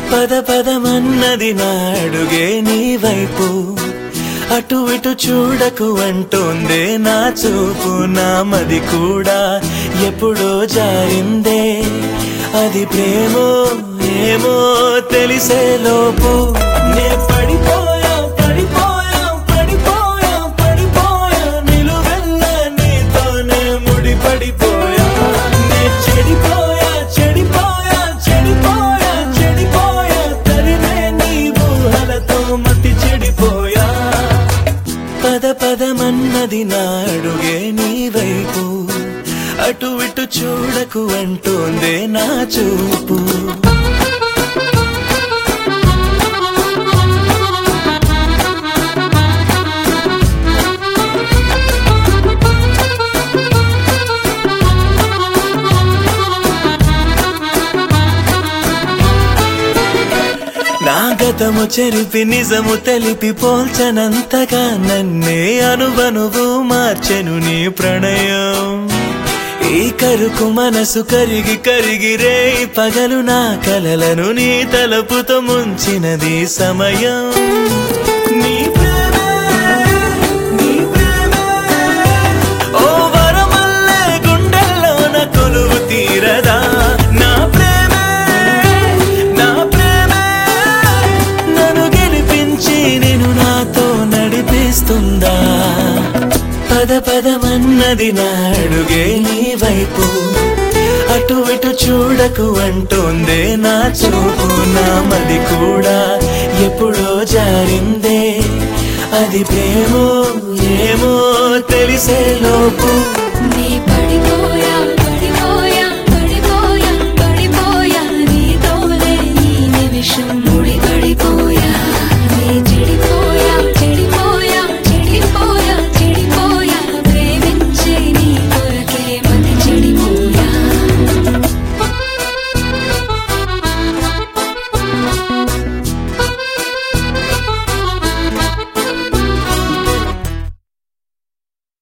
పద పదమన్నది నా అడుగే నీ వైపు అటు ఇటు చూడకు అంటోందే నా చూపు నా మది కూడా ఎప్పుడో జారిందే అది ప్రేమో ఏమో తెలిసే లోపు నే పడిపోయా పడిపోయా పడిపోయా పడిపోయా నిలువెల్ల నీతోనే ముడి పడిపోయా నే చెడిపోయా చెడిపోయా చెడిపోయా చెడిపోయా తరిమే నీ ఊహలతో మతి చెడిపోయా పద పదమన్నది నా అడుగే నీ వైపు అటు ఇటు చూడకు అంటోందే నా చూపు నా గతము చెరిపి నిజము తెలిపి పోల్చనంతగా నన్నే అనువనువు మార్చెను నీ ప్రణయం ఈ కరుకు మనసు కరిగి కరిగి రే పగలు నా కలలను నీ తలపుతో ముంచినది సమయం నీ ప్రేమే నీ ప్రేమే ఓ వరమల్లే గుండెల్లోన కొలువు తీరదా నా ప్రేమే నా ప్రేమే నన్ను గెలిపించి నేను నాతో నడిపిస్తుందా పద పదమన్నది నా అడుగే నీ వైపు అటు ఇటు చూడకు అంటోందే నా చూపు నా మది కూడా ఎప్పుడో జారిందే అది ప్రేమో ఏమో తెలిసే లోపు